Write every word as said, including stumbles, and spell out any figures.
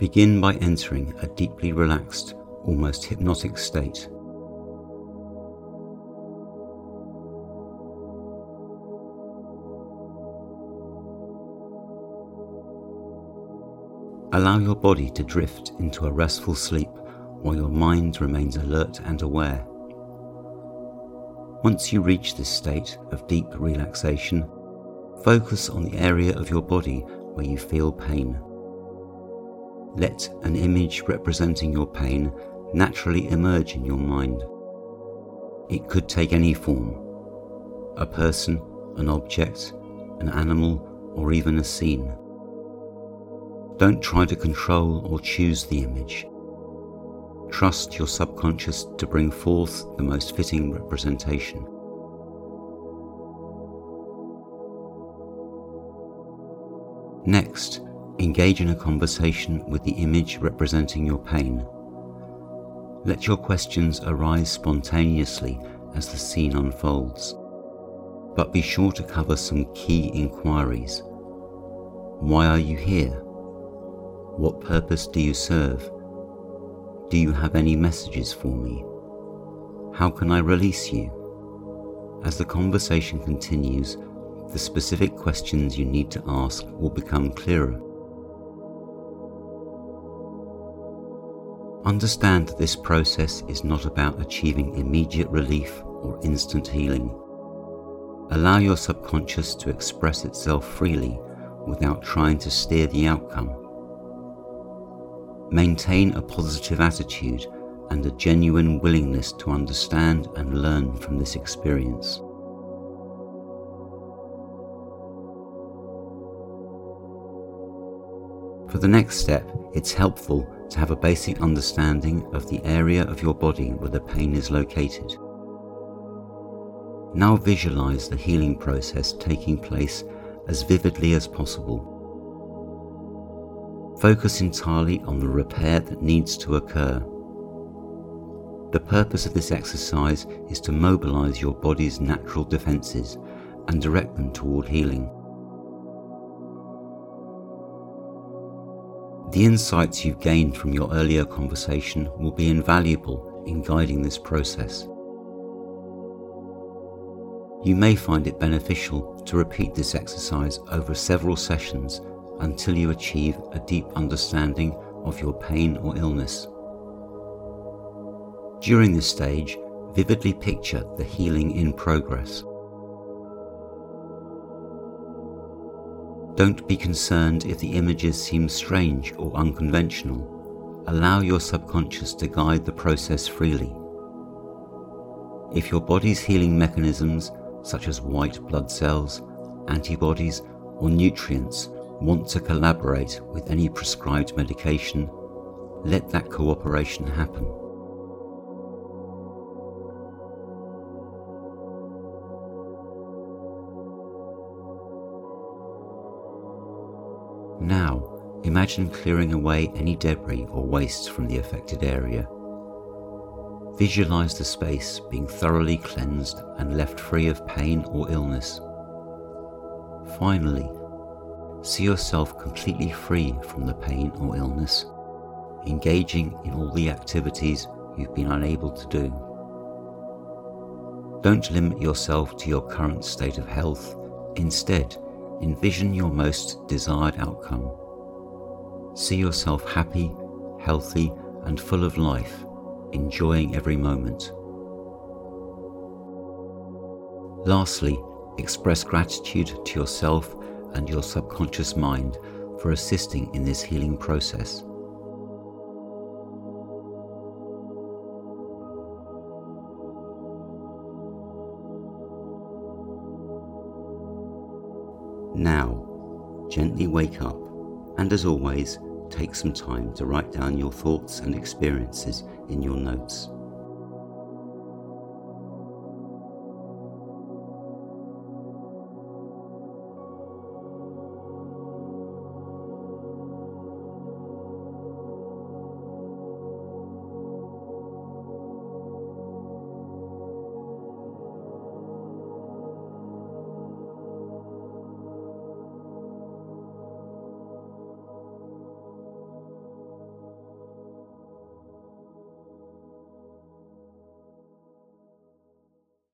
Begin by entering a deeply relaxed, almost hypnotic state. Allow your body to drift into a restful sleep while your mind remains alert and aware. Once you reach this state of deep relaxation, focus on the area of your body where you feel pain. Let an image representing your pain naturally emerge in your mind. It could take any form: a person, an object, an animal, or even a scene. Don't try to control or choose the image. Trust your subconscious to bring forth the most fitting representation. Next, engage in a conversation with the image representing your pain. Let your questions arise spontaneously as the scene unfolds, but be sure to cover some key inquiries. Why are you here? What purpose do you serve? Do you have any messages for me? How can I release you? As the conversation continues, the specific questions you need to ask will become clearer. Understand that this process is not about achieving immediate relief or instant healing. Allow your subconscious to express itself freely without trying to steer the outcome. Maintain a positive attitude and a genuine willingness to understand and learn from this experience. For the next step, it's helpful to have a basic understanding of the area of your body where the pain is located. Now visualize the healing process taking place as vividly as possible. Focus entirely on the repair that needs to occur. The purpose of this exercise is to mobilize your body's natural defenses and direct them toward healing. The insights you've gained from your earlier conversation will be invaluable in guiding this process. You may find it beneficial to repeat this exercise over several sessions until you achieve a deep understanding of your pain or illness. During this stage, vividly picture the healing in progress. Don't be concerned if the images seem strange or unconventional. Allow your subconscious to guide the process freely. If your body's healing mechanisms, such as white blood cells, antibodies, or nutrients, want to collaborate with any prescribed medication, let that cooperation happen. Now, imagine clearing away any debris or waste from the affected area. Visualize the space being thoroughly cleansed and left free of pain or illness. Finally, see yourself completely free from the pain or illness, engaging in all the activities you've been unable to do. Don't limit yourself to your current state of health. Instead, envision your most desired outcome. See yourself happy, healthy, and full of life, enjoying every moment. Lastly, express gratitude to yourself and your subconscious mind for assisting in this healing process. Now, gently wake up, and as always, take some time to write down your thoughts and experiences in your notes.